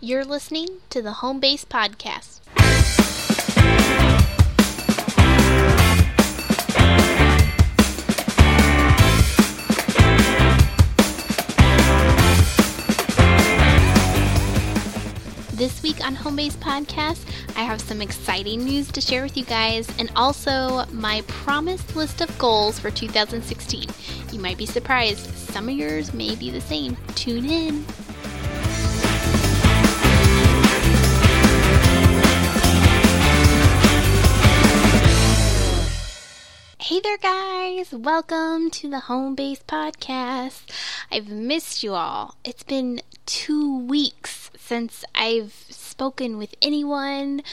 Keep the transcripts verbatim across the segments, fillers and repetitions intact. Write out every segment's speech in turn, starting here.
You're listening to the Home Base Podcast. This week on Home Base Podcast, I have some exciting news to share with you guys, and also my promised list of goals for two thousand sixteen. You might be surprised, some of yours may be the same. Tune in. Hey there guys, welcome to the Home Base Podcast. I've missed you all. It's been two weeks since I've spoken with anyone,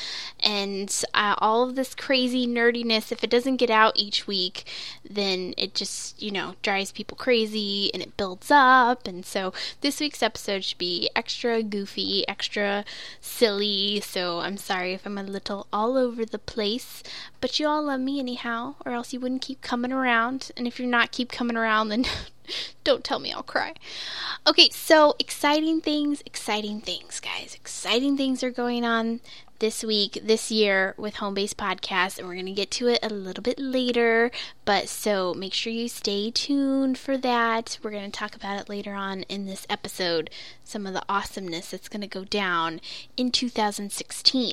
and uh, all of this crazy nerdiness, if it doesn't get out each week, then it just, you know, drives people crazy and it builds up. And so this week's episode should be extra goofy, extra silly, so I'm sorry if I'm a little all over the place, but you all love me anyhow, or else you wouldn't keep coming around. And if you're not keep coming around, then don't tell me, I'll cry. Okay, so exciting things, exciting things, guys. Exciting things are going on this week, this year with Home Base Podcast, and we're going to get to it a little bit later, but so make sure you stay tuned for that. We're going to talk about it later on in this episode, some of the awesomeness that's going to go down in two thousand sixteen.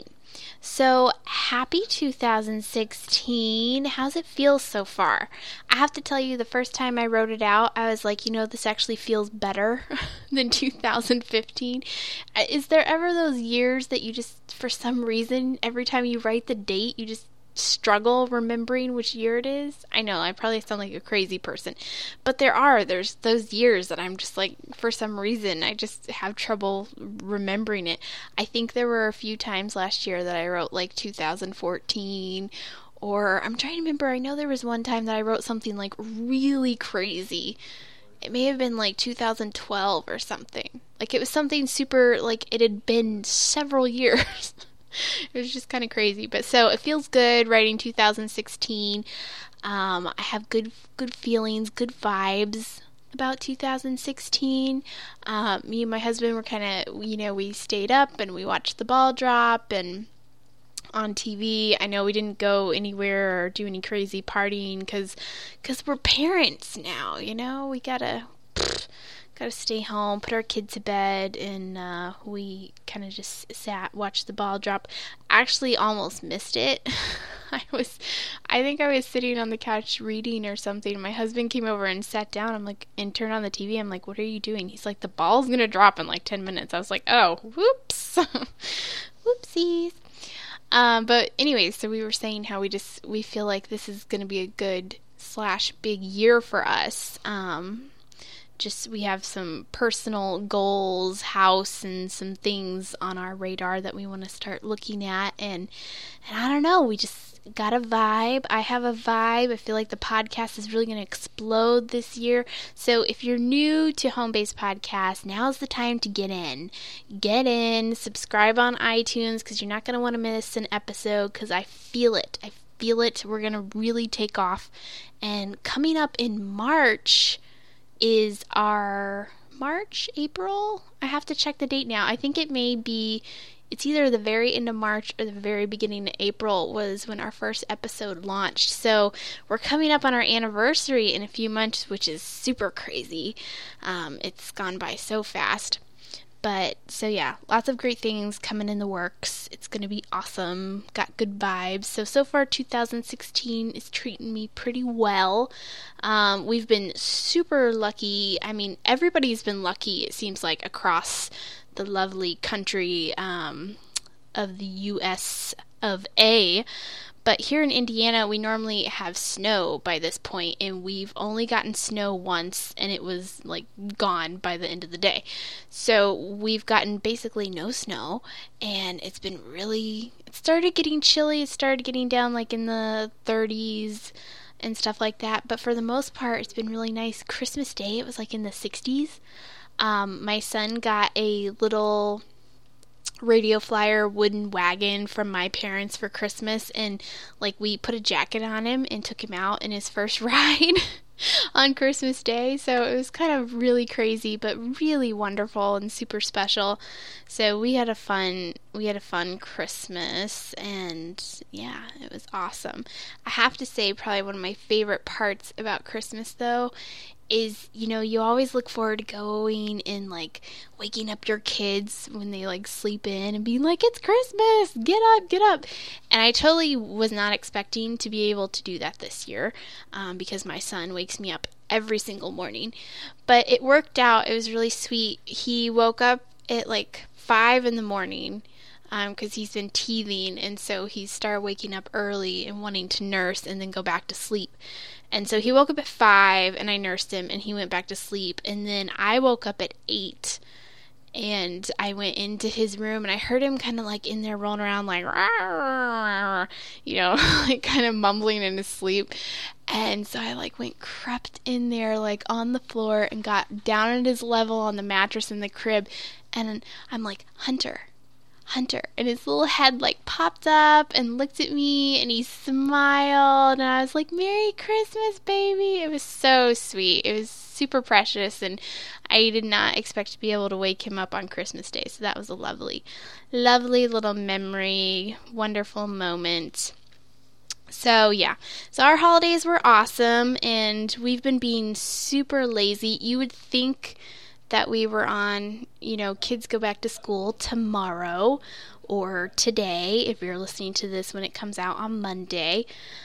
So, happy two thousand sixteen. How's it feel so far? I have to tell you, the first time I wrote it out, I was like, you know, this actually feels better than two thousand fifteen. Is there ever those years that you just, for some reason, every time you write the date, you just struggle remembering which year it is? I know, I probably sound like a crazy person, but there are, there's those years that I'm just like, for some reason, I just have trouble remembering it. I think there were a few times last year that I wrote like two thousand fourteen, or I'm trying to remember, I know there was one time that I wrote something like really crazy. It may have been like two thousand twelve or something. Like it was something super, like it had been several years. It was just kind of crazy, but so it feels good writing two thousand sixteen. Um, I have good, good feelings, good vibes about two thousand sixteen. Um, me and my husband were kind of, you know, we stayed up and we watched the ball drop and on T V. I know we didn't go anywhere or do any crazy partying because, because we're parents now. You know, we gotta. Pfft, Gotta stay home, put our kid to bed, and uh, we kind of just sat, watched the ball drop. Actually, almost missed it. I was, I think I was sitting on the couch reading or something. My husband came over and sat down. I'm like, and turned on the T V. I'm like, what are you doing? He's like, the ball's gonna drop in like ten minutes. I was like, oh, whoops, whoopsies. Um, but anyway, so we were saying how we just we feel like this is gonna be a good slash big year for us. Um. Just we have some personal goals, house, and some things on our radar that we want to start looking at, and and I don't know, we just got a vibe. I have a vibe. I feel like the podcast is really going to explode this year. So if you're new to Home Base Podcast, now's the time to get in. Get in, subscribe on iTunes, because you're not going to want to miss an episode, because I feel it. I feel it. We're going to really take off. And coming up in March is our March, April? I have to check the date now. I think it may be, it's either the very end of March or the very beginning of April was when our first episode launched. So we're coming up on our anniversary in a few months, which is super crazy. Um, it's gone by so fast. But, so yeah, lots of great things coming in the works. It's going to be awesome. Got good vibes. So, so far, two thousand sixteen is treating me pretty well. Um, we've been super lucky. I mean, everybody's been lucky, it seems like, across the lovely country um, of the U S of A. But here in Indiana, we normally have snow by this point, and we've only gotten snow once, and it was, like, gone by the end of the day. So we've gotten basically no snow, and it's been really, it started getting chilly, it started getting down, like, in the thirties and stuff like that, but for the most part, it's been really nice. Christmas Day, it was, like, in the sixties. Um, my son got a little Radio Flyer wooden wagon from my parents for Christmas, and like we put a jacket on him and took him out in his first ride. on Christmas Day. So it was kind of really crazy, but really wonderful and super special. So we had a fun, we had a fun Christmas, and yeah, it was awesome. I have to say, probably one of my favorite parts about Christmas, though, is, you know, you always look forward to going and, like, waking up your kids when they, like, sleep in and being like, it's Christmas, get up, get up. And I totally was not expecting to be able to do that this year, um, because my son wakes me up every single morning. But it worked out. It was really sweet. He woke up at, like, five in the morning, because um, he's been teething, and so he started waking up early and wanting to nurse and then go back to sleep. And so he woke up at five, and I nursed him, and he went back to sleep. And then I woke up at eight, and I went into his room, and I heard him kind of like in there rolling around like, you know, like kind of mumbling in his sleep. And so I like went crept in there like on the floor and got down at his level on the mattress in the crib. And I'm like, Hunter, Hunter, and his little head like popped up and looked at me, and he smiled, and I was like, Merry Christmas, baby. It was so sweet. It was super precious, and I did not expect to be able to wake him up on Christmas Day, so that was a lovely, lovely little memory, wonderful moment. So yeah, so our holidays were awesome, and we've been being super lazy. You would think that we were on, you know, kids go back to school tomorrow or today, if you're listening to this when it comes out on Monday.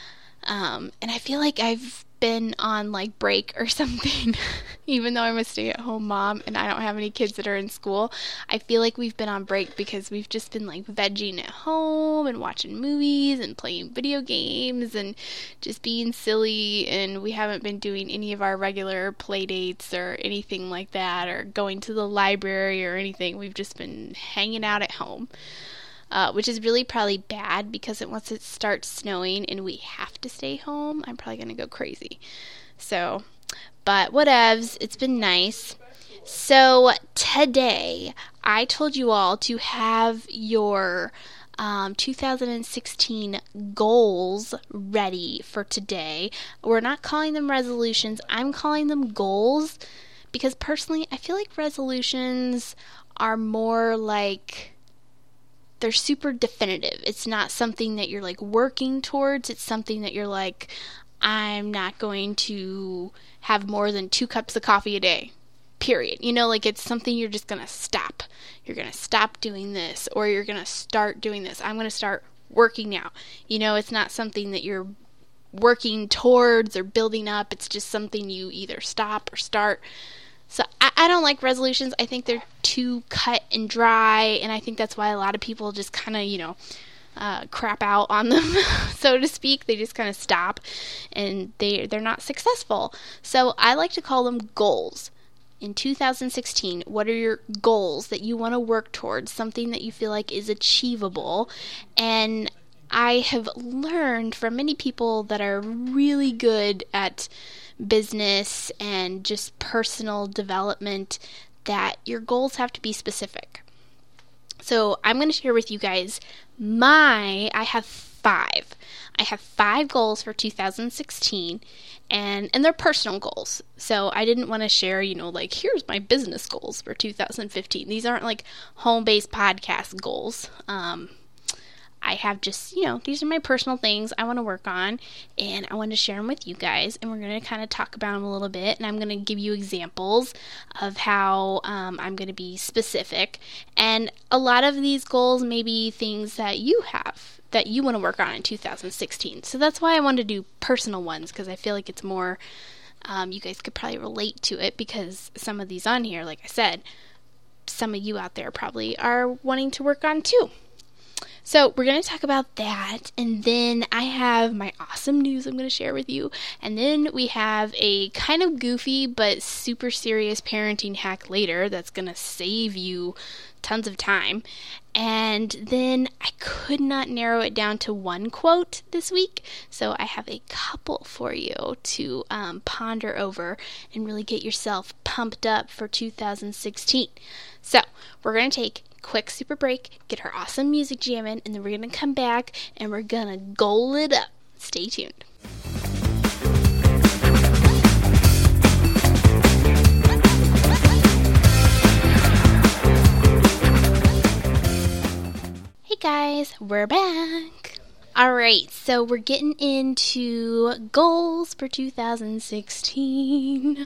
Um, and I feel like I've been on like break or something, even though I'm a stay-at-home mom and I don't have any kids that are in school. I feel like we've been on break because we've just been like vegging at home and watching movies and playing video games and just being silly, and we haven't been doing any of our regular play dates or anything like that, or going to the library or anything. We've just been hanging out at home. Uh, which is really probably bad, because it, once it starts snowing and we have to stay home, I'm probably going to go crazy. So, but whatevs, it's been nice. So today, I told you all to have your um, two thousand sixteen goals ready for today. We're not calling them resolutions. I'm calling them goals, because personally, I feel like resolutions are more like, they're super definitive. It's not something that you're like working towards. It's something that you're like, I'm not going to have more than two cups of coffee a day, period. You know, like it's something you're just going to stop. You're going to stop doing this, or you're going to start doing this. I'm going to start working out. You know, it's not something that you're working towards or building up. It's just something you either stop or start. So I, I don't like resolutions. I think they're too cut and dry, and I think that's why a lot of people just kind of, you know, uh, crap out on them, so to speak. They just kind of stop, and they, they're not successful. So I like to call them goals. In two thousand sixteen, what are your goals that you want to work towards, something that you feel like is achievable? And I have learned from many people that are really good at business and just personal development that your goals have to be specific. So I'm going to share with you guys my, I have five. I have five goals for two thousand sixteen, and, and they're personal goals. So I didn't want to share, you know, like, here's my business goals for two thousand fifteen. These aren't like home-based podcast goals. Um, I have just, you know, these are my personal things I want to work on, and I want to share them with you guys, and we're going to kind of talk about them a little bit, and I'm going to give you examples of how um, I'm going to be specific. And a lot of these goals may be things that you have, that you want to work on in two thousand sixteen. So that's why I wanted to do personal ones, because I feel like it's more, um, you guys could probably relate to it, because some of these on here, like I said, some of you out there probably are wanting to work on too. So we're going to talk about that, and then I have my awesome news I'm going to share with you, and then we have a kind of goofy but super serious parenting hack later that's going to save you tons of time. And then I could not narrow it down to one quote this week, so I have a couple for you to um, ponder over and really get yourself pumped up for two thousand sixteen. So we're going to take quick super break, get our awesome music jamming, and then we're going to come back and we're going to goal it up. Stay tuned. guys, we're back. Alright, so we're getting into goals for two thousand sixteen.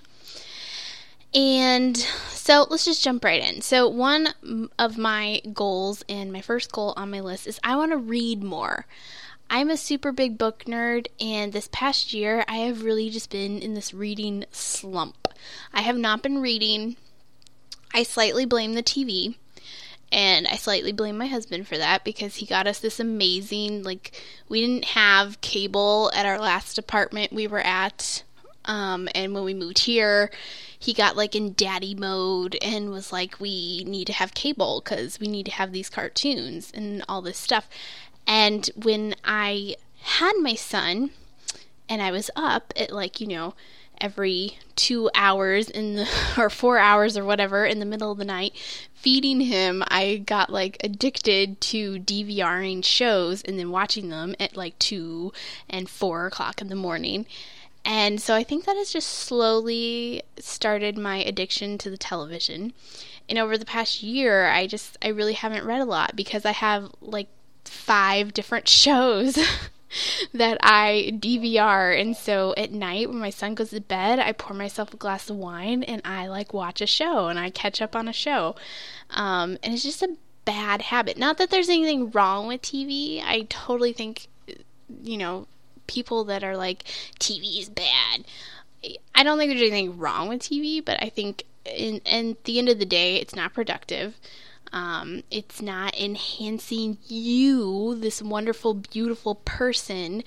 And so let's just jump right in. So one of my goals, and my first goal on my list, is I want to read more. I'm a super big book nerd, and this past year I have really just been in this reading slump. I have not been reading. I slightly blame the T V. And I slightly blame my husband for that because he got us this amazing, like, we didn't have cable at our last apartment we were at. Um, and when we moved here, he got, like, in daddy mode and was like, we need to have cable because we need to have these cartoons and all this stuff. And when I had my son and I was up at, like, you know, every two hours in the, or four hours or whatever in the middle of the night, feeding him, I got like addicted to DVRing shows and then watching them at like two and four o'clock in the morning. And so I think that has just slowly started my addiction to the television. And over the past year, I just, I really haven't read a lot because I have like five different shows that I D V R, and so at night when my son goes to bed, I pour myself a glass of wine and I like watch a show and I catch up on a show. Um, and it's just a bad habit. Not that there's anything wrong with T V. I totally think, you know, people that are like, T V is bad. I don't think there's anything wrong with T V, but I think in, in at the end of the day, it's not productive. Um, it's not enhancing you, this wonderful, beautiful person.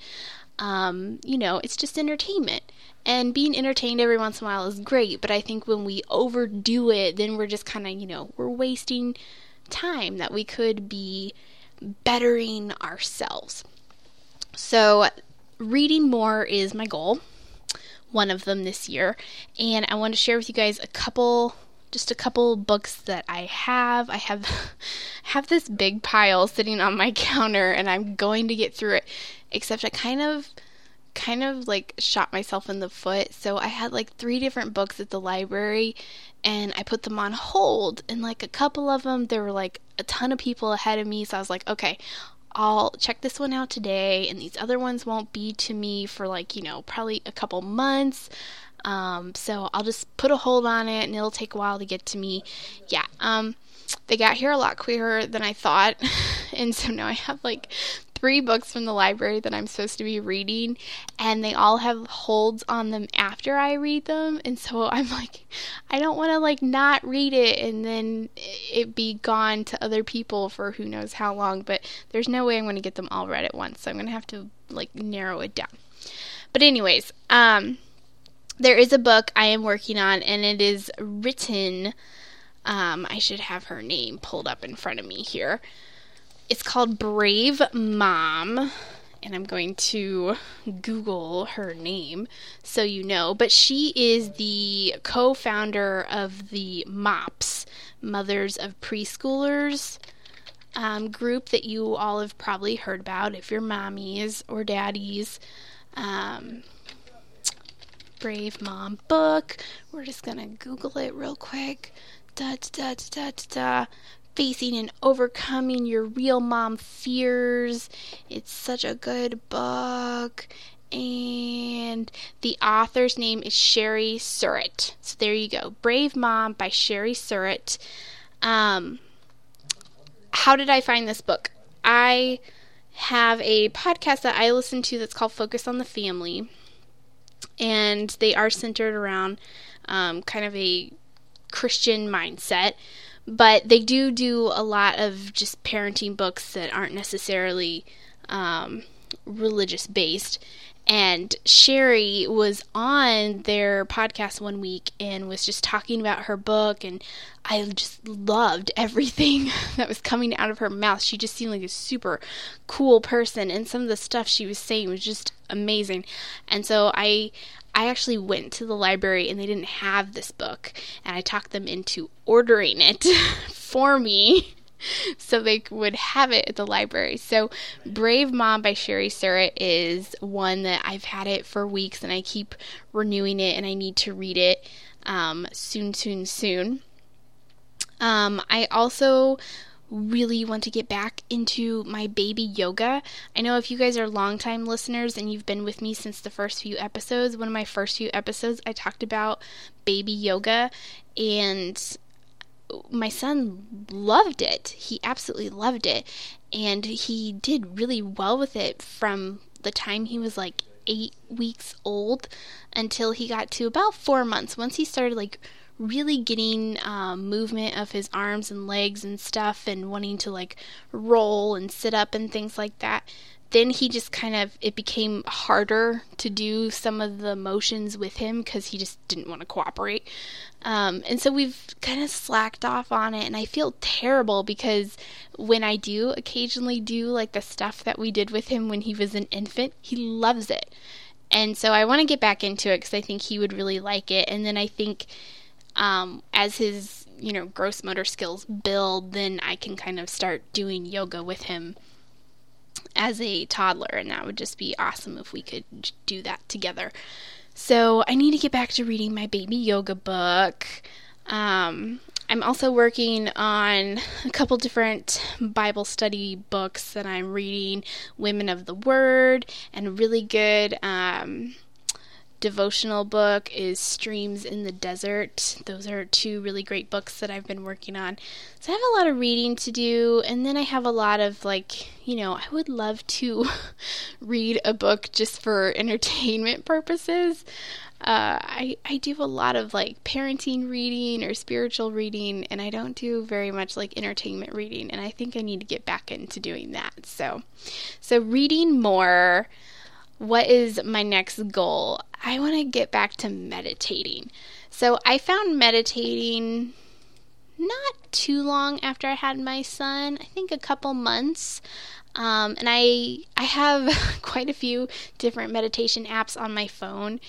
Um, you know, it's just entertainment. And being entertained every once in a while is great, but I think when we overdo it, then we're just kind of, you know, we're wasting time that we could be bettering ourselves. So, reading more is my goal, one of them this year, and I want to share with you guys a couple Just a couple books that I have. I have have this big pile sitting on my counter, and I'm going to get through it. Except I kind of, kind of like shot myself in the foot. So I had like three different books at the library, and I put them on hold. And like a couple of them, there were like a ton of people ahead of me. So I was like, okay, I'll check this one out today, and these other ones won't be to me for like, you know, probably a couple months. Um, so I'll just put a hold on it and it'll take a while to get to me. Yeah, um, they got here a lot quicker than I thought. And so now I have like three books from the library that I'm supposed to be reading, and they all have holds on them after I read them. And so I'm like, I don't want to like not read it and then it be gone to other people for who knows how long, but there's no way I'm going to get them all read at once. So I'm going to have to like narrow it down. But anyways, um, there is a book I am working on, and it is written, um, I should have her name pulled up in front of me here. It's called Brave Mom, and I'm going to Google her name so you know. But she is the co-founder of the MOPS, Mothers of Preschoolers, um, group that you all have probably heard about if you're mommies or daddies. Um... Brave Mom book. We're just gonna Google it real quick. Da da da da da da. Facing and overcoming your real mom fears. It's such a good book. And the author's name is Sherry Surratt. So there you go. Brave Mom by Sherry Surratt. Um, how did I find this book? I have a podcast that I listen to that's called Focus on the Family. And they are centered around um, kind of a Christian mindset. But they do do a lot of just parenting books that aren't necessarily um, religious-based. And Sherry was on their podcast one week and was just talking about her book, and I just loved everything that was coming out of her mouth. She just seemed like a super cool person, and some of the stuff she was saying was just amazing. And so I I actually went to the library, and they didn't have this book, and I talked them into ordering it for me so they would have it at the library. So Brave Mom by Sherry Surratt is one that I've had it for weeks, and I keep renewing it, and I need to read it um, soon, soon, soon. Um, I also really want to get back into my baby yoga. I know if you guys are longtime listeners and you've been with me since the first few episodes, one of my first few episodes, I talked about baby yoga, and my son loved it. He absolutely loved it, and he did really well with it from the time he was like eight weeks old until he got to about four months. Once he started like really getting um, movement of his arms and legs and stuff and wanting to like roll and sit up and things like that, then he just kind of, it became harder to do some of the motions with him because he just didn't want to cooperate. Um, and so we've kind of slacked off on it, and I feel terrible because when I do occasionally do like the stuff that we did with him when he was an infant, he loves it. And so I want to get back into it because I think he would really like it. And then I think Um, as his, you know, gross motor skills build, then I can kind of start doing yoga with him as a toddler, and that would just be awesome if we could do that together. So I need to get back to reading my baby yoga book. Um, I'm also working on a couple different Bible study books that I'm reading. Women of the Word, and a really good um devotional book is Streams in the Desert. Those are two really great books that I've been working on. So I have a lot of reading to do, and then I have a lot of like, you know, I would love to read a book just for entertainment purposes. Uh, I, I do a lot of like parenting reading or spiritual reading, and I don't do very much like entertainment reading, and I think I need to get back into doing that. So, so reading more. What is my next goal? I want to get back to meditating. So I found meditating not too long after I had my son, I think a couple months. Um, and I I have quite a few different meditation apps on my phone.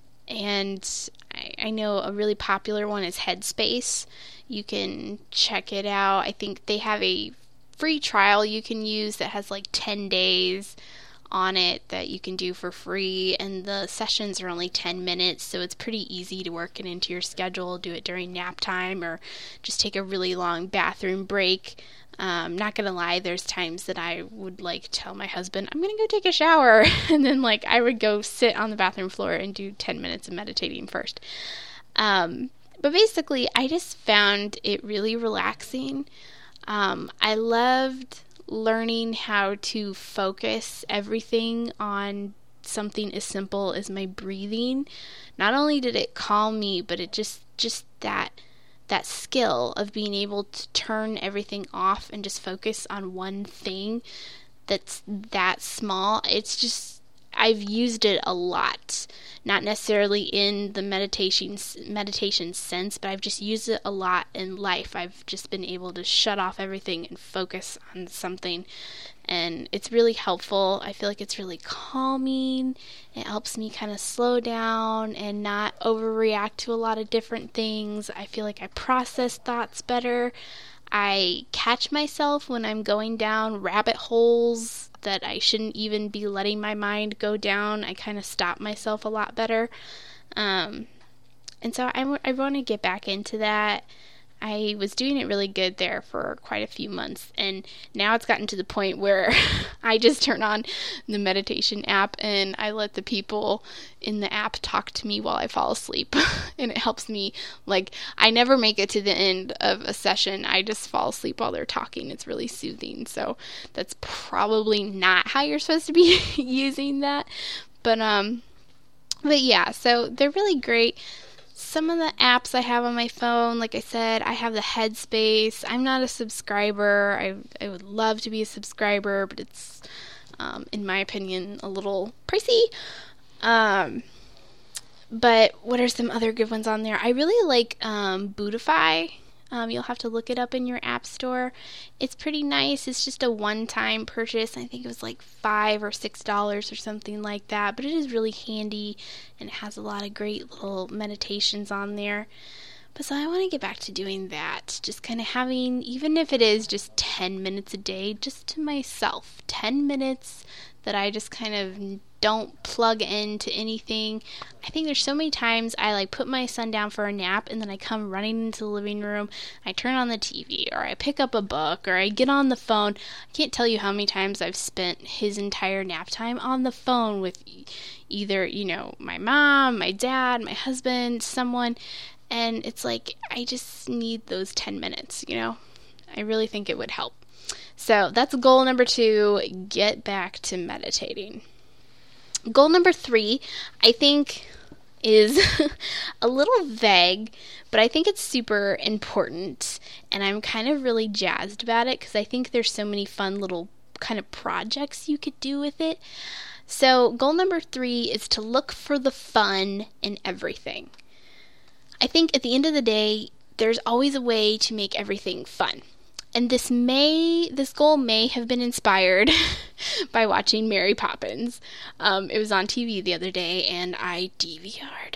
And I, I know a really popular one is Headspace. You can check it out. I think they have a free trial you can use that has like ten days on it that you can do for free, and the sessions are only ten minutes, so it's pretty easy to work it into your schedule. Do it during nap time or just take a really long bathroom break. Um, not gonna lie, there's times that I would like tell my husband, I'm gonna go take a shower, and then like I would go sit on the bathroom floor and do ten minutes of meditating first. Um, but basically, I just found it really relaxing. Um, I loved learning how to focus everything on something as simple as my breathing. Not only did it calm me, but it just just that that skill of being able to turn everything off and just focus on one thing that's that small. It's just, I've used it a lot, not necessarily in the meditation meditation sense, but I've just used it a lot in life. I've just been able to shut off everything and focus on something, and it's really helpful. I feel like it's really calming. It helps me kind of slow down and not overreact to a lot of different things. I feel like I process thoughts better. I catch myself when I'm going down rabbit holes that I shouldn't even be letting my mind go down. I kind of stop myself a lot better. Um, and so I, w- I want to get back into that. I was doing it really good there for quite a few months, and now it's gotten to the point where I just turn on the meditation app and I let the people in the app talk to me while I fall asleep, and it helps me. Like, I never make it to the end of a session. I just fall asleep while they're talking. It's really soothing, so that's probably not how you're supposed to be using that, but um, but yeah, so they're really great. Some of the apps I have on my phone, like I said, I have the Headspace. I'm not a subscriber. I I would love to be a subscriber, but it's, um, in my opinion, a little pricey. Um, but what are some other good ones on there? I really like um, Buddhify. Um, you'll have to look it up in your app store. It's pretty nice. It's just a one-time purchase. I think it was like five or six dollars or something like that. But it is really handy, and it has a lot of great little meditations on there. But so I want to get back to doing that, just kind of having, even if it is just ten minutes a day, just to myself, ten minutes that I just kind of don't plug into anything. I think there's so many times I like put my son down for a nap and then I come running into the living room, I turn on the T V, or I pick up a book, or I get on the phone. I can't tell you how many times I've spent his entire nap time on the phone with either, you know, my mom, my dad, my husband, someone, and it's like, I just need those ten minutes, you know? I really think it would help. So that's goal number two, get back to meditating. Goal number three, I think, is a little vague, but I think it's super important, and I'm kind of really jazzed about it because I think there's so many fun little kind of projects you could do with it. So goal number three is to look for the fun in everything. I think at the end of the day, there's always a way to make everything fun. And this may, this goal may have been inspired by watching Mary Poppins. Um, it was on T V the other day, and I D V R'd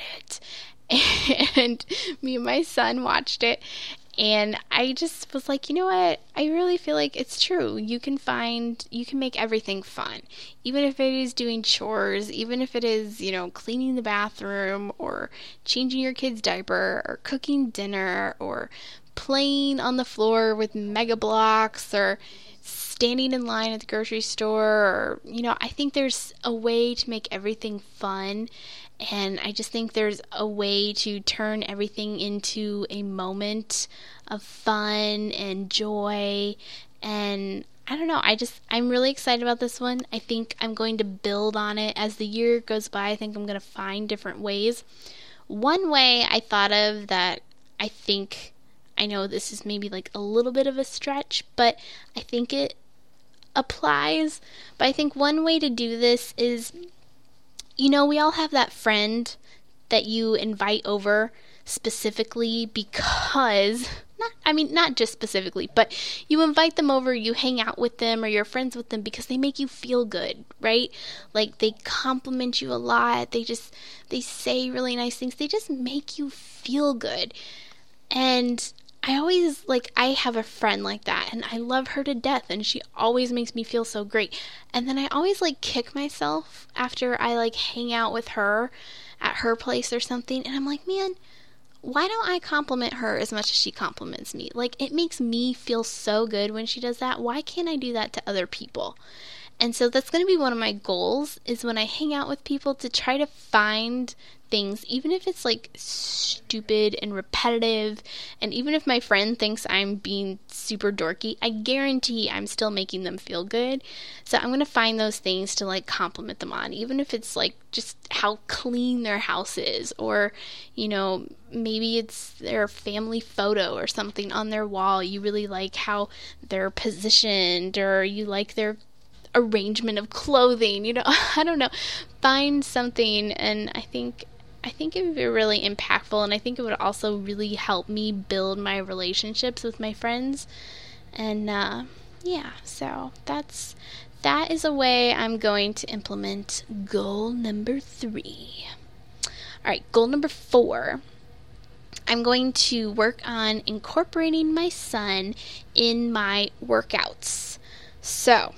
it. And me and my son watched it, and I just was like, you know what? I really feel like it's true. You can find, you can make everything fun. Even if it is doing chores, even if it is, you know, cleaning the bathroom, or changing your kid's diaper, or cooking dinner, or playing on the floor with Mega Bloks, or standing in line at the grocery store, or, you know, I think there's a way to make everything fun, and I just think there's a way to turn everything into a moment of fun and joy, and I don't know, I just, I'm really excited about this one. I think I'm going to build on it as the year goes by. I think I'm going to find different ways. One way I thought of that I think, I know this is maybe like a little bit of a stretch, but I think it applies. But I think one way to do this is, you know, we all have that friend that you invite over specifically because, not, I mean, not just specifically, but you invite them over, you hang out with them, or you're friends with them because they make you feel good, right? Like, they compliment you a lot, they just, they say really nice things, they just make you feel good. And I always, like, I have a friend like that, and I love her to death, and she always makes me feel so great. And then I always, like, kick myself after I, like, hang out with her at her place or something, and I'm like, man, why don't I compliment her as much as she compliments me? Like, it makes me feel so good when she does that. Why can't I do that to other people? And so that's going to be one of my goals, is when I hang out with people to try to find things, even if it's like stupid and repetitive, and even if my friend thinks I'm being super dorky, I guarantee I'm still making them feel good. So I'm going to find those things to like compliment them on, even if it's like just how clean their house is, or, you know, maybe it's their family photo or something on their wall. You really like how they're positioned, or you like their arrangement of clothing, you know, I don't know, find something, and I think I think it would be really impactful, and I think it would also really help me build my relationships with my friends, and uh, yeah, so that's, that is a way I'm going to implement goal number three. Alright, goal number four, I'm going to work on incorporating my son in my workouts. So,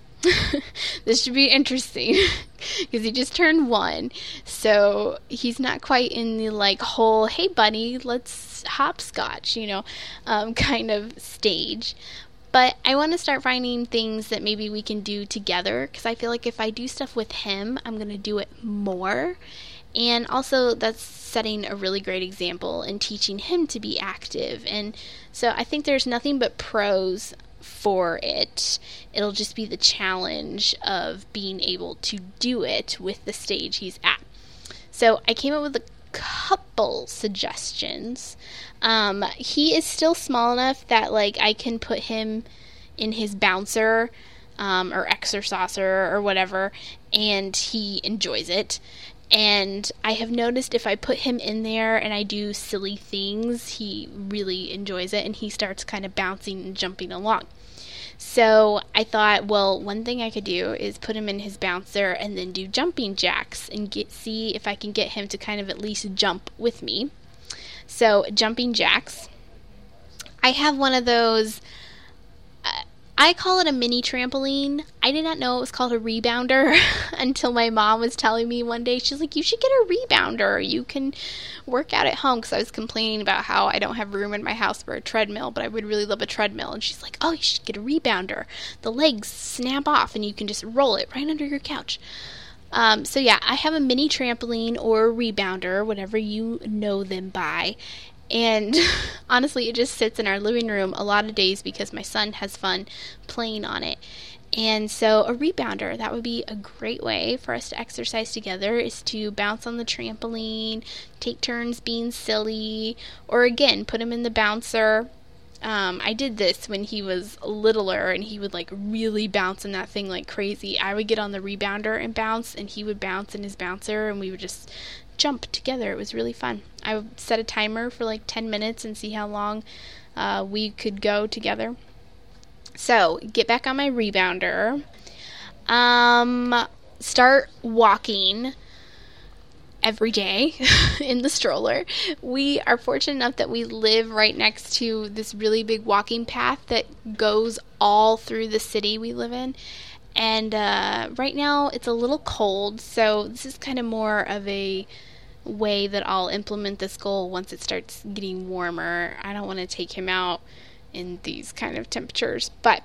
this should be interesting because he just turned one, so he's not quite in the like whole hey buddy, let's hopscotch, you know, um, kind of stage. But I want to start finding things that maybe we can do together, because I feel like if I do stuff with him, I'm going to do it more. And also that's setting a really great example and teaching him to be active. And so I think there's nothing but pros for it. It'll just be the challenge of being able to do it with the stage he's at. So I came up with a couple suggestions. Um, he is still small enough that like I can put him in his bouncer um, or exerciser or whatever, and he enjoys it. And I have noticed if I put him in there and I do silly things, he really enjoys it, and he starts kind of bouncing and jumping along. So I thought, well, one thing I could do is put him in his bouncer and then do jumping jacks and get see if I can get him to kind of at least jump with me. So jumping jacks. I have one of those, uh, I call it a mini trampoline. I did not know it was called a rebounder until my mom was telling me one day. She's like, you should get a rebounder. You can work out at home, because I was complaining about how I don't have room in my house for a treadmill, but I would really love a treadmill. And she's like, oh, you should get a rebounder. The legs snap off and you can just roll it right under your couch. Um, so yeah, I have a mini trampoline or a rebounder, whatever you know them by. And honestly, it just sits in our living room a lot of days because my son has fun playing on it. And so a rebounder, that would be a great way for us to exercise together, is to bounce on the trampoline, take turns being silly, or again, put him in the bouncer. Um, I did this when he was littler and he would like really bounce in that thing like crazy. I would get on the rebounder and bounce, and he would bounce in his bouncer, and we would just jump together. It was really fun. I would set a timer for like ten minutes and see how long uh, we could go together. So, get back on my rebounder. Um, start walking every day in the stroller. We are fortunate enough that we live right next to this really big walking path that goes all through the city we live in. And uh, right now it's a little cold, so this is kind of more of a way that I'll implement this goal once it starts getting warmer. I don't want to take him out in these kind of temperatures, but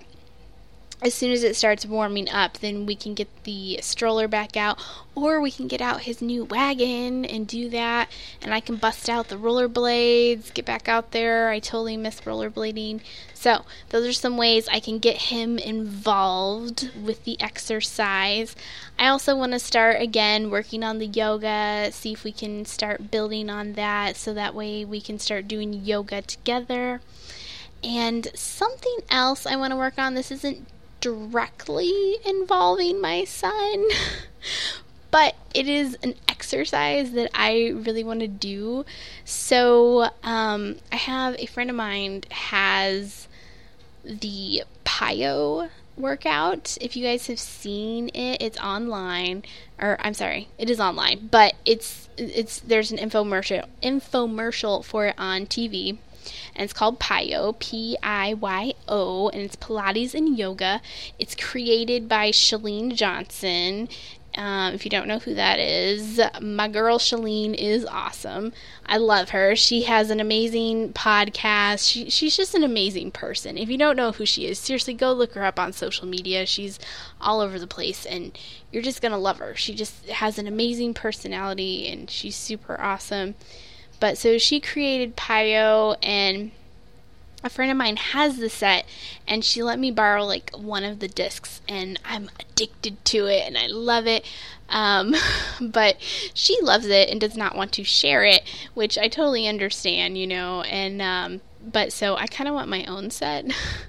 as soon as it starts warming up, then we can get the stroller back out, or we can get out his new wagon and do that, and I can bust out the rollerblades, get back out there. I totally miss rollerblading. So those are some ways I can get him involved with the exercise. I also want to start again working on the yoga, see if we can start building on that, so that way we can start doing yoga together. And something else I want to work on, this isn't directly involving my son, but it is an exercise that I really want to do. So um, I have a friend of mine has the PiYo workout. If you guys have seen it, it's online, or I'm sorry, it is online, but it's it's there's an infomercial infomercial for it on T V. And it's called PiYo, P I Y O, and it's Pilates and yoga. It's created by Chalene Johnson. Um, if you don't know who that is, my girl Chalene is awesome. I love her. She has an amazing podcast. She, she's just an amazing person. If you don't know who she is, seriously, go look her up on social media. She's all over the place, and you're just going to love her. She just has an amazing personality, and she's super awesome. But so she created PiYo, and a friend of mine has the set, and she let me borrow like one of the discs, and I'm addicted to it, and I love it. Um, but she loves it and does not want to share it, which I totally understand, you know. And um, but so I kind of want my own set,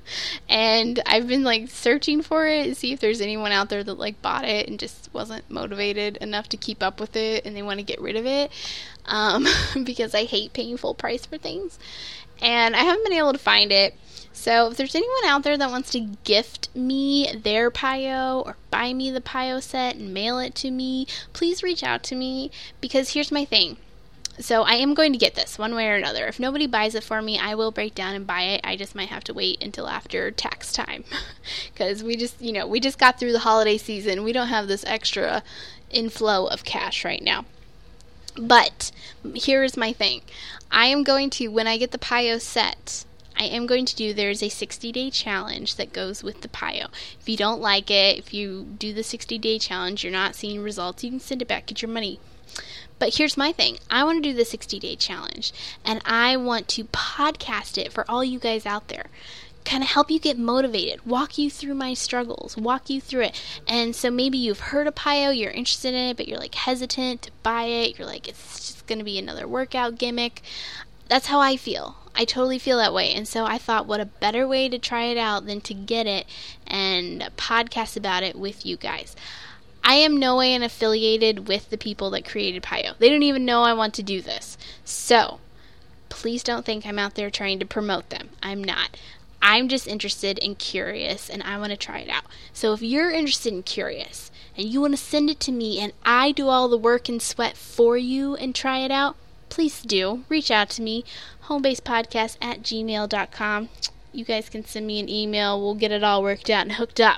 and I've been like searching for it to see if there's anyone out there that like bought it and just wasn't motivated enough to keep up with it, and they want to get rid of it. Um, because I hate paying full price for things, and I haven't been able to find it. So if there's anyone out there that wants to gift me their PiYo or buy me the PiYo set and mail it to me, please reach out to me, because here's my thing. So I am going to get this one way or another. If nobody buys it for me, I will break down and buy it. I just might have to wait until after tax time, because we just, you know, we just got through the holiday season. We don't have this extra inflow of cash right now. But here is my thing. I am going to, when I get the PiYo set, I am going to do, there's a sixty-day challenge that goes with the PiYo. If you don't like it, if you do the sixty-day challenge, you're not seeing results, you can send it back, get your money. But here's my thing. I want to do the sixty-day challenge, and I want to podcast it for all you guys out there. Kind of help you get motivated, walk you through my struggles, walk you through it. And so maybe you've heard of PiYo, you're interested in it, but you're like hesitant to buy it. You're like, it's just going to be another workout gimmick. That's how I feel. I totally feel that way. And so I thought, what a better way to try it out than to get it and podcast about it with you guys. I am no way affiliated with the people that created PiYo. They don't even know I want to do this. So please don't think I'm out there trying to promote them. I'm not. I'm just interested and curious, and I want to try it out. So if you're interested and curious, and you want to send it to me, and I do all the work and sweat for you and try it out, please do reach out to me, homebasepodcast at gmail dot com. You guys can send me an email. We'll get it all worked out and hooked up.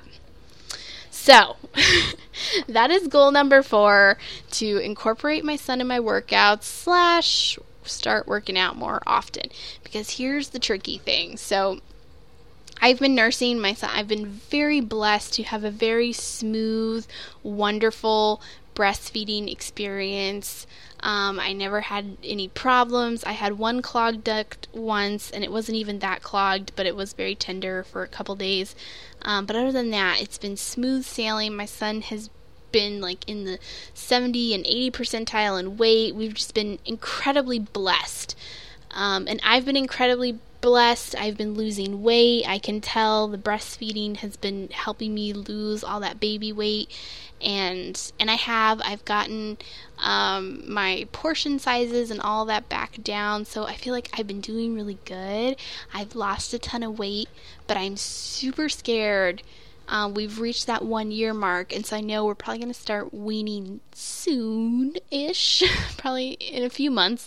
So, that is goal number four, to incorporate my son in my workouts slash start working out more often. Because here's the tricky thing. So, I've been nursing my son. I've been very blessed to have a very smooth, wonderful breastfeeding experience. Um, I never had any problems. I had one clogged duct once, and it wasn't even that clogged, but it was very tender for a couple days. Um, but other than that, it's been smooth sailing. My son has been like in the seventy and eighty percentile in weight. We've just been incredibly blessed. Um, and I've been incredibly blessed. I've been losing weight. I can tell the breastfeeding has been helping me lose all that baby weight. And and I have. I've gotten um, my portion sizes and all that back down. So I feel like I've been doing really good. I've lost a ton of weight, but I'm super scared. Um, we've reached that one year mark, and so I know we're probably going to start weaning soon-ish, probably in a few months.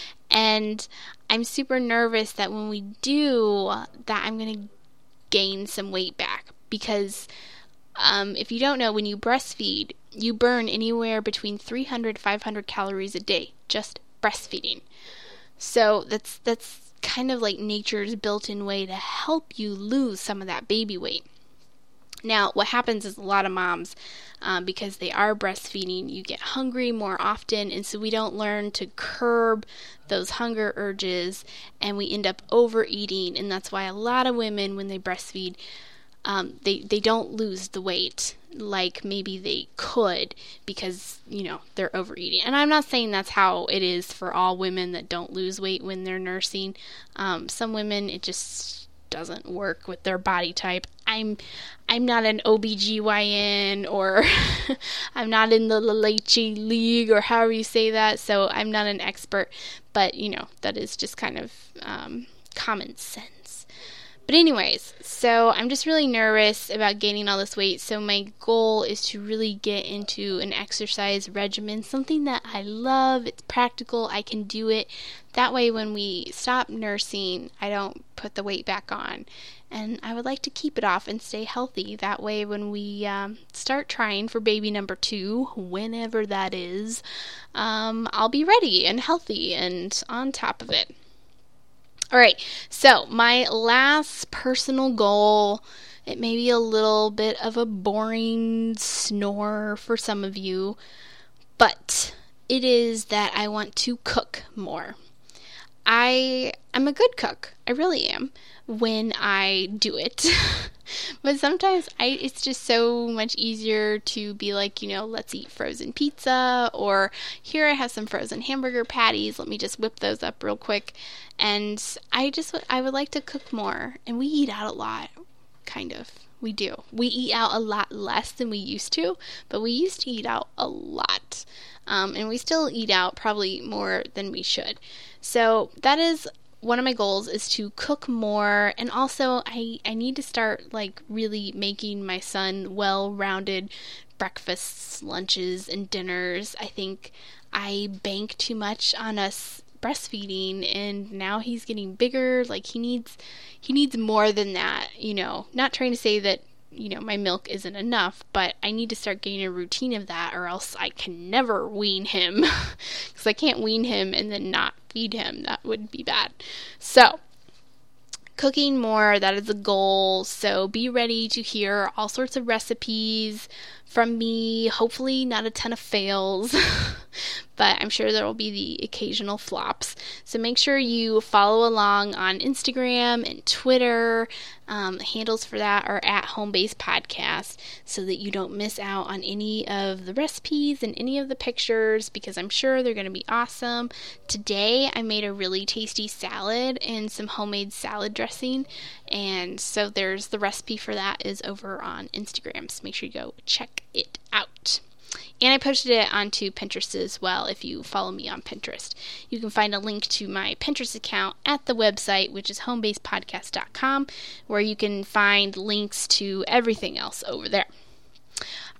And I'm super nervous that when we do, that I'm going to gain some weight back. Because um, if you don't know, when you breastfeed, you burn anywhere between three hundred to five hundred calories a day, just breastfeeding. So that's that's kind of like nature's built-in way to help you lose some of that baby weight. Now, what happens is a lot of moms, um, because they are breastfeeding, you get hungry more often, and so we don't learn to curb those hunger urges, and we end up overeating, and that's why a lot of women, when they breastfeed, um, they, they don't lose the weight like maybe they could because, you know, they're overeating. And I'm not saying that's how it is for all women that don't lose weight when they're nursing. Um, some women, it just doesn't work with their body type. I'm I'm not an O B G Y N or I'm not in the La Leche League or however you say that, so I'm not an expert, but you know, that is just kind of um, common sense. But anyways, so I'm just really nervous about gaining all this weight, so my goal is to really get into an exercise regimen, something that I love, it's practical, I can do it. That way when we stop nursing, I don't put the weight back on. And I would like to keep it off and stay healthy. That way when we um, start trying for baby number two, whenever that is, um, I'll be ready and healthy and on top of it. All right, so my last personal goal, it may be a little bit of a boring snore for some of you, but it is that I want to cook more. I am a good cook. I really am when I do it. But sometimes I it's just so much easier to be like, you know, let's eat frozen pizza, or here I have some frozen hamburger patties. Let me just whip those up real quick. And I just I would like to cook more. And we eat out a lot, kind of. We do. We eat out a lot less than we used to, but we used to eat out a lot. Um, and we still eat out probably more than we should. So that is one of my goals, is to cook more. And also I, I need to start like really making my son well-rounded breakfasts, lunches, and dinners. I think I bank too much on us breastfeeding, and now he's getting bigger. Like he needs he needs more than that, you know. Not trying to say that, you know, my milk isn't enough, but I need to start getting a routine of that, or else I can never wean him. Because I can't wean him and then not feed him. That would be bad. So cooking more, that is a goal. So be ready to hear all sorts of recipes from me. Hopefully not a ton of fails, but I'm sure there will be the occasional flops. So make sure you follow along on Instagram and Twitter. Um, handles for that are at Homebase Podcast, so that you don't miss out on any of the recipes and any of the pictures, because I'm sure they're going to be awesome. Today I made a really tasty salad and some homemade salad dressing, and so there's the recipe for that is over on Instagram, so make sure you go check it out. And I posted it onto Pinterest as well if you follow me on Pinterest. You can find a link to my Pinterest account at the website, which is homebase podcast dot com, where you can find links to everything else over there.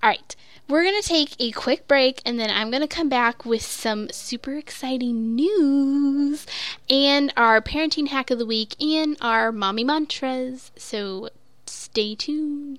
All right. We're going to take a quick break, and then I'm going to come back with some super exciting news and our parenting hack of the week and our mommy mantras. So stay tuned.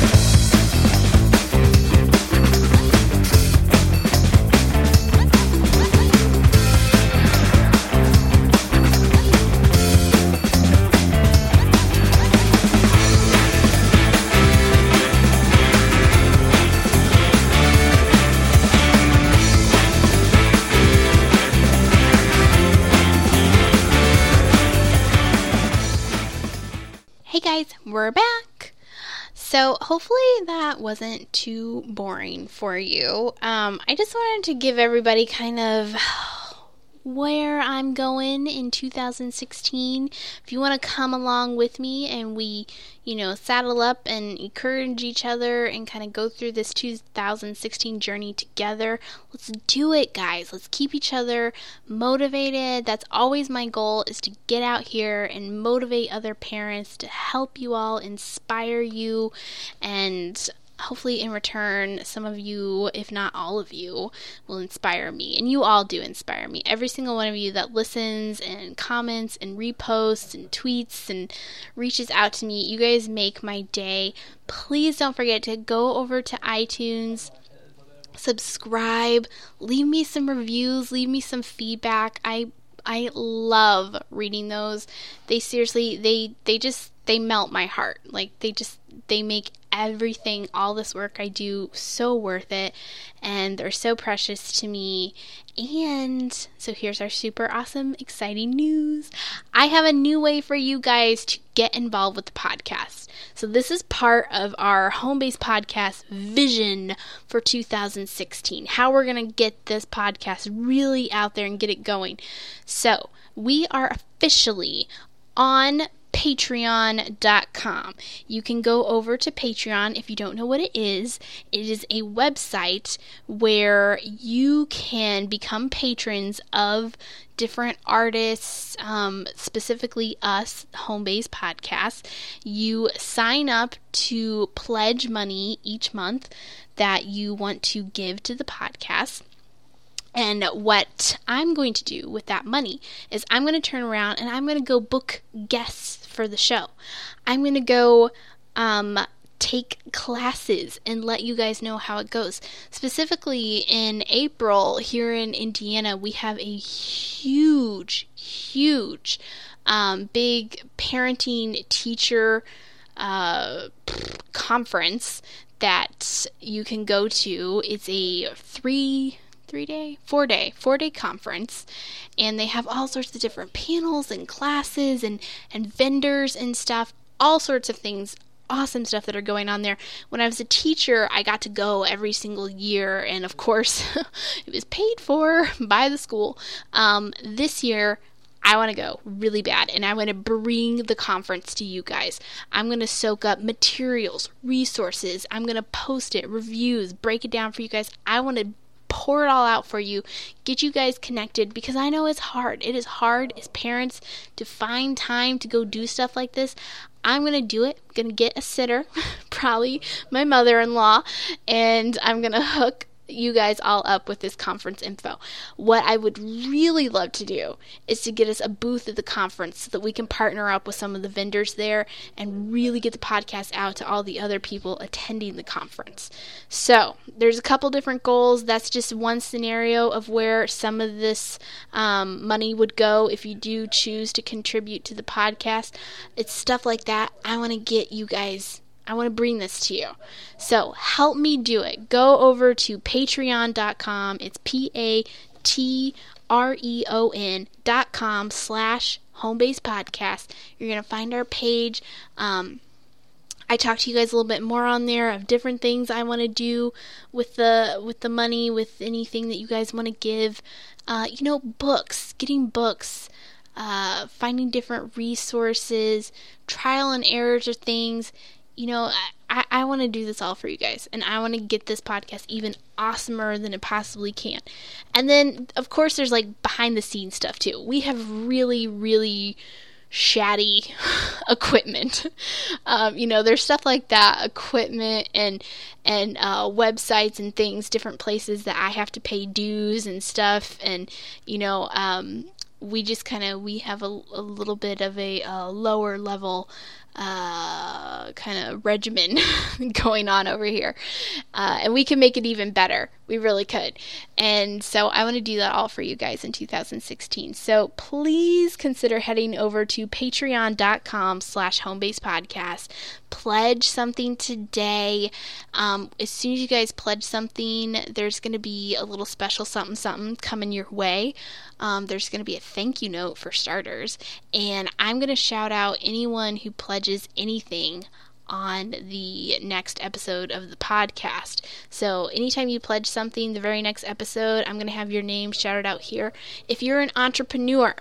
Hey guys, we're back. So hopefully that wasn't too boring for you. Um, I just wanted to give everybody kind of where I'm going in two thousand sixteen. If you want to come along with me and we, you know, saddle up and encourage each other and kind of go through this two thousand sixteen journey together, let's do it, guys. Let's keep each other motivated. That's always my goal, is to get out here and motivate other parents, to help you all, inspire you, and hopefully in return, some of you, if not all of you, will inspire me. And you all do inspire me. Every single one of you that listens and comments and reposts and tweets and reaches out to me, you guys make my day. Please don't forget to go over to iTunes, subscribe, leave me some reviews, leave me some feedback. I I love reading those. They seriously, they they just, they melt my heart. Like, they just, they make everything, all this work I do, so worth it, and they're so precious to me. And so here's our super awesome, exciting news. I have a new way for you guys to get involved with the podcast. So this is part of our Home-Based Podcast vision for two thousand sixteen, how we're going to get this podcast really out there and get it going. So we are officially on patreon dot com. You can go over to Patreon if you don't know what it is. It is a website where you can become patrons of different artists, um, specifically us, Home-Based Podcast. You sign up to pledge money each month that you want to give to the podcast. And what I'm going to do with that money is I'm going to turn around and I'm going to go book guests for the show. I'm going to go um, take classes and let you guys know how it goes. Specifically in April here in Indiana, we have a huge, huge, um, big parenting teacher uh, conference that you can go to. It's a three... three day, four day, four day conference, and they have all sorts of different panels and classes and, and vendors and stuff, all sorts of things, awesome stuff that are going on there. When I was a teacher, I got to go every single year, and of course, it was paid for by the school. Um, this year, I want to go really bad, and I want to bring the conference to you guys. I'm going to soak up materials, resources. I'm going to post it, reviews, break it down for you guys. I want to pour it all out for you, get you guys connected, because I know it's hard. It is hard as parents to find time to go do stuff like this. I'm going to do it. I'm going to get a sitter, probably my mother-in-law, and I'm going to hook you guys all up with this conference info. What I would really love to do is to get us a booth at the conference so that we can partner up with some of the vendors there and really get the podcast out to all the other people attending the conference. So there's a couple different goals. That's just one scenario of where some of this um, money would go if you do choose to contribute to the podcast. It's stuff like that. I want to get you guys I want to bring this to you. So help me do it. Go over to patreon dot com. It's P A T R E O N dot com slash home-based podcast. You're going to find our page. Um, I talk to you guys a little bit more on there of different things I want to do with the with the money, with anything that you guys want to give. Uh, you know, books, getting books, uh, finding different resources, trial and errors of things. You know, I, I want to do this all for you guys, and I want to get this podcast even awesomer than it possibly can. And then, of course, there's like behind the scenes stuff too. We have really, really shoddy equipment. Um, you know, there's stuff like that, equipment and and uh, websites and things, different places that I have to pay dues and stuff. And, you know, um, we just kind of, we have a, a little bit of a, a lower level uh, kind of regimen going on over here. Uh, and we can make it even better. We really could. And so I want to do that all for you guys in two thousand sixteen. So please consider heading over to patreon.com slash homebase podcast. Pledge something today. Um, as soon as you guys pledge something, there's going to be a little special something something coming your way. Um, there's going to be a thank you note for starters. And I'm going to shout out anyone who pledges anything on the next episode of the podcast. So anytime you pledge something, the very next episode, I'm going to have your name shouted out here. If you're an entrepreneur,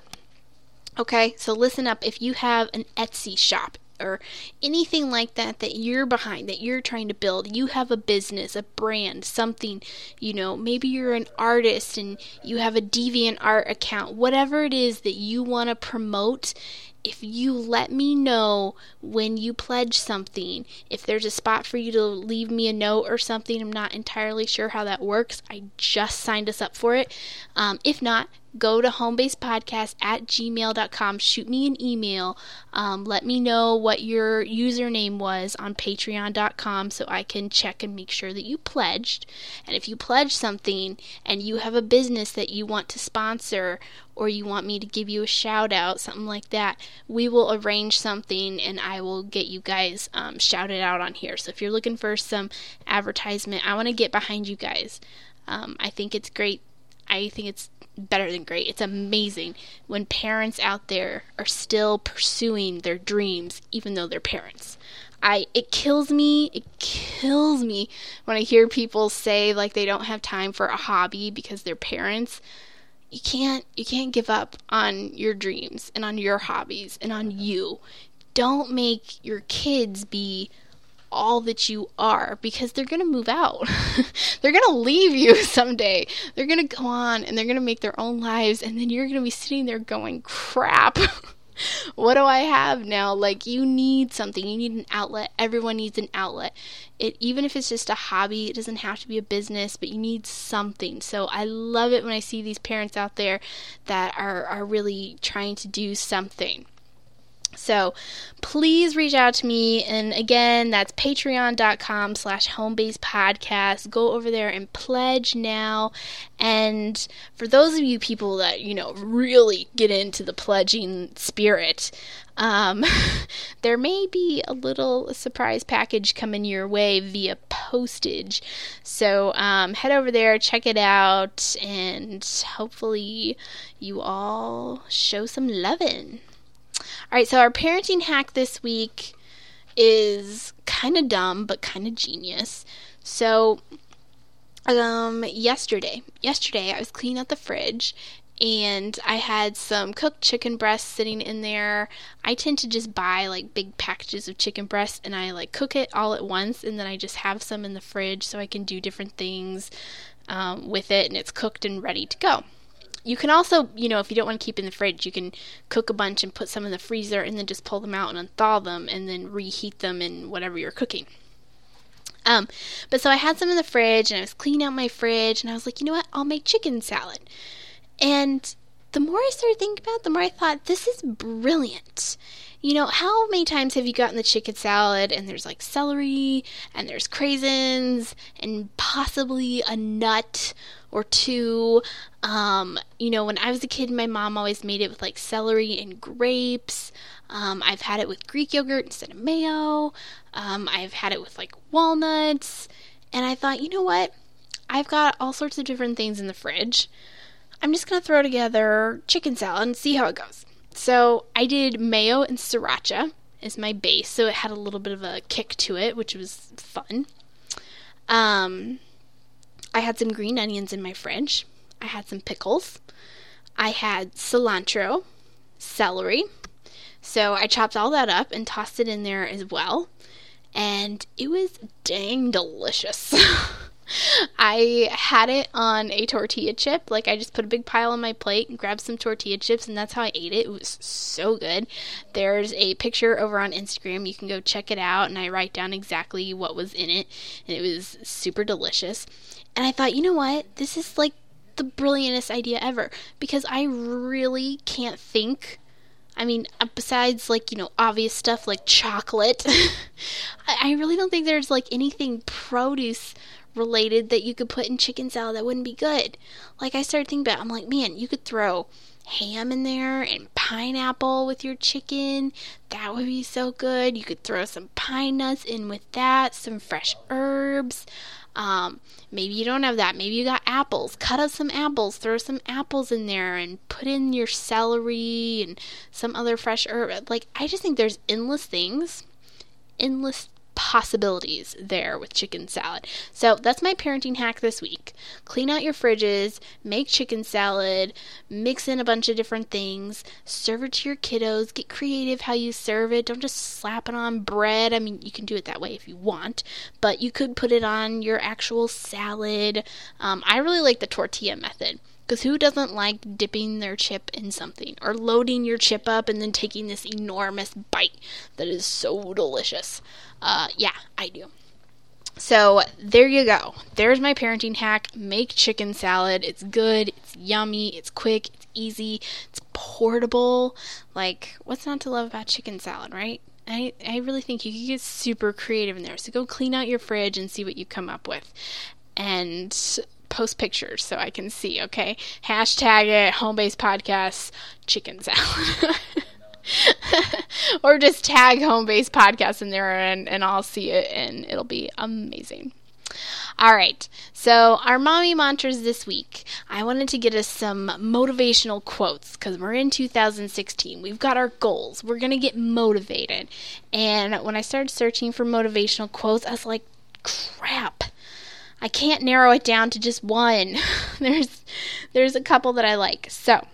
okay, so listen up. If you have an Etsy shop or anything like that that you're behind, that you're trying to build, you have a business, a brand, something, you know, maybe you're an artist and you have a DeviantArt account, whatever it is that you want to promote. If you let me know when you pledge something, if there's a spot for you to leave me a note or something, I'm not entirely sure how that works. I just signed us up for it. Um, if not, go to homebasepodcast at gmail dot com. Shoot me an email. Um, let me know what your username was on patreon dot com so I can check and make sure that you pledged. And if you pledge something and you have a business that you want to sponsor or you want me to give you a shout out, something like that, we will arrange something and I will get you guys um, shouted out on here. So if you're looking for some advertisement, I want to get behind you guys. Um, I think it's great. I think it's better than great. It's amazing when parents out there are still pursuing their dreams, even though they're parents. I, it kills me, it kills me when I hear people say like they don't have time for a hobby because they're parents. You can't, you can't give up on your dreams and on your hobbies and on you. Don't make your kids be all that you are, because they're going to move out. They're going to leave you someday. They're going to go on and they're going to make their own lives, and then you're going to be sitting there going, crap. What do I have now? Like, you need something. You need an outlet. Everyone needs an outlet. It, even if it's just a hobby, it doesn't have to be a business, but you need something. So I love it when I see these parents out there that are, are really trying to do something. So please reach out to me. And again, that's patreon.com slash homebase podcast. Go over there and pledge now. And for those of you people that, you know, really get into the pledging spirit, um, there may be a little surprise package coming your way via postage. So um, head over there, check it out, and hopefully you all show some loving. All right, so our parenting hack this week is kind of dumb, but kind of genius. So, um, yesterday, yesterday I was cleaning out the fridge, and I had some cooked chicken breasts sitting in there. I tend to just buy, like, big packages of chicken breasts, and I, like, cook it all at once, and then I just have some in the fridge so I can do different things um, with it, and it's cooked and ready to go. You can also, you know, if you don't want to keep in the fridge, you can cook a bunch and put some in the freezer and then just pull them out and unthaw them and then reheat them in whatever you're cooking. Um, but so I had some in the fridge and I was cleaning out my fridge and I was like, you know what, I'll make chicken salad. And the more I started thinking about it, the more I thought, this is brilliant. You know, how many times have you gotten the chicken salad and there's like celery and there's craisins and possibly a nut or two? Um, you know, when I was a kid, my mom always made it with like celery and grapes. Um, I've had it with Greek yogurt instead of mayo. Um, I've had it with like walnuts. And I thought, you know what? I've got all sorts of different things in the fridge. I'm just going to throw together chicken salad and see how it goes. So I did mayo and sriracha as my base, so it had a little bit of a kick to it, which was fun. Um, I had some green onions in my fridge. I had some pickles. I had cilantro, celery. So I chopped all that up and tossed it in there as well. And it was dang delicious. I had it on a tortilla chip. Like, I just put a big pile on my plate and grabbed some tortilla chips, and that's how I ate it. It was so good. There's a picture over on Instagram. You can go check it out, and I write down exactly what was in it, and it was super delicious. And I thought, you know what? This is, like, the brilliantest idea ever, because I really can't think... I mean, besides, like, you know, obvious stuff like chocolate, I really don't think there's, like, anything produce related that you could put in chicken salad that wouldn't be good. Like, I started thinking about it, I'm like, man, you could throw ham in there and pineapple with your chicken. That would be so good. You could throw some pine nuts in with that, some fresh herbs. Um, maybe you don't have that. Maybe you got apples. Cut up some apples. Throw some apples in there and put in your celery and some other fresh herb. Like, I just think there's endless things, endless possibilities there with chicken salad. So that's my parenting hack this week. Clean out your fridges, make chicken salad, mix in a bunch of different things, serve it to your kiddos, get creative how you serve it. Don't just slap it on bread. I mean, you can do it that way if you want, but you could put it on your actual salad. Um, I really like the tortilla method. Because who doesn't like dipping their chip in something or loading your chip up and then taking this enormous bite that is so delicious? Uh, yeah, I do. So there you go. There's my parenting hack. Make chicken salad. It's good. It's yummy. It's quick. It's easy. It's portable. Like, what's not to love about chicken salad, right? I, I really think you can get super creative in there. So go clean out your fridge and see what you come up with. And post pictures so I can see, okay? Hashtag it, Home-Based Podcasts, chicken salad. Or just tag Home-Based Podcasts in there and, and I'll see it and it'll be amazing. All right, so our mommy mantras this week. I wanted to get us some motivational quotes because we're in two thousand sixteen. We've got our goals. We're going to get motivated. And when I started searching for motivational quotes, I was like, crap. I can't narrow it down to just one. there's there's a couple that I like. So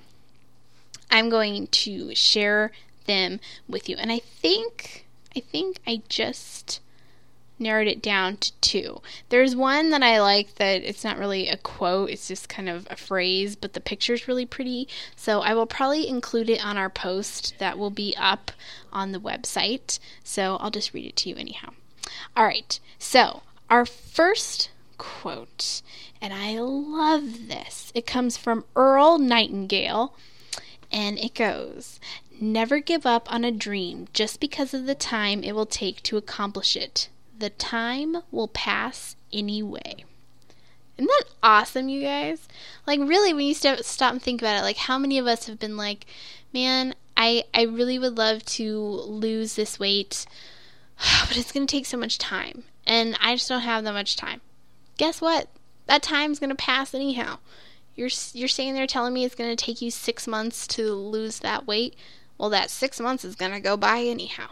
I'm going to share them with you. And I think I think I just narrowed it down to two. There's one that I like that it's not really a quote, it's just kind of a phrase, but the picture's really pretty. So I will probably include it on our post that will be up on the website. So I'll just read it to you anyhow. All right. So our first quote, and I love this. It comes from Earl Nightingale, and it goes, "Never give up on a dream just because of the time it will take to accomplish it. The time will pass anyway." Isn't that awesome, you guys? Like, really, when you st- stop and think about it, like, how many of us have been like, man, I, I really would love to lose this weight, but it's going to take so much time, and I just don't have that much time. Guess what? That time's going to pass anyhow. You're you're sitting there telling me it's going to take you six months to lose that weight. Well, that six months is going to go by anyhow.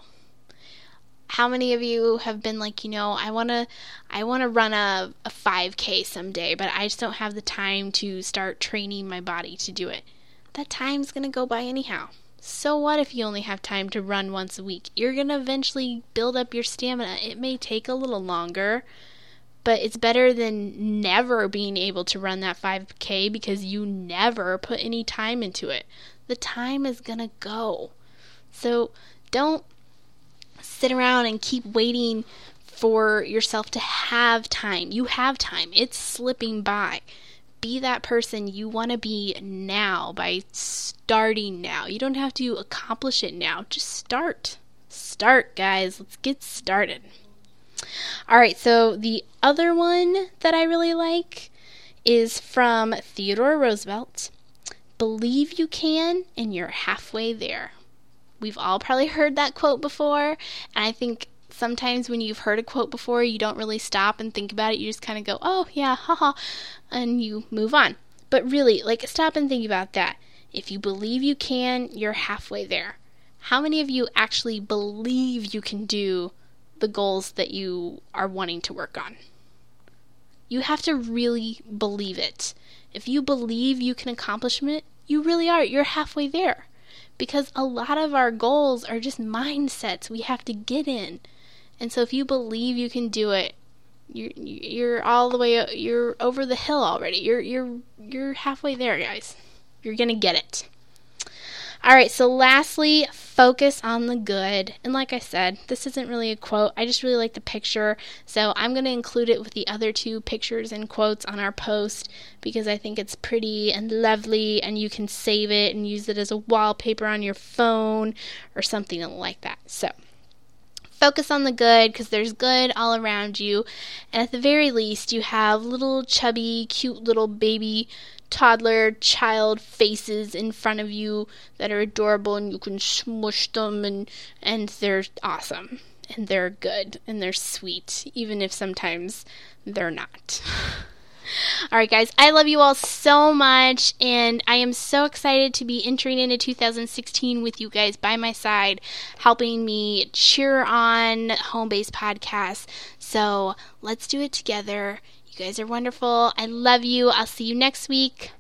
How many of you have been like, you know, I want to I want to run a, a five K someday, but I just don't have the time to start training my body to do it. That time's going to go by anyhow. So what if you only have time to run once a week? You're going to eventually build up your stamina. It may take a little longer, but it's better than never being able to run that five K because you never put any time into it. The time is going to go. So don't sit around and keep waiting for yourself to have time. You have time. It's slipping by. Be that person you want to be now by starting now. You don't have to accomplish it now. Just start. Start, guys. Let's get started. All right, so the other one that I really like is from Theodore Roosevelt. Believe you can, and you're halfway there. We've all probably heard that quote before, and I think sometimes when you've heard a quote before, you don't really stop and think about it. You just kind of go, oh, yeah, haha, and you move on. But really, like, stop and think about that. If you believe you can, you're halfway there. How many of you actually believe you can do the goals that you are wanting to work on? You have to really believe it. If you believe you can accomplish it, you really are. You're halfway there. Because a lot of our goals are just mindsets we have to get in. And so if you believe you can do it, You're you're all the way. You're over the hill already. You're you're you're halfway there, guys. You're gonna get it. All right. So lastly, focus on the good. And like I said, this isn't really a quote. I just really like the picture, so I'm gonna include it with the other two pictures and quotes on our post because I think it's pretty and lovely, and you can save it and use it as a wallpaper on your phone or something like that. So. Focus on the good because there's good all around you. And at the very least, you have little chubby, cute little baby, toddler, child faces in front of you that are adorable, and you can smush them, and, and they're awesome. And they're good. And they're sweet, even if sometimes they're not. All right, guys, I love you all so much, and I am so excited to be entering into two thousand sixteen with you guys by my side, helping me cheer on Home Base Podcast. So let's do it together. You guys are wonderful. I love you. I'll see you next week.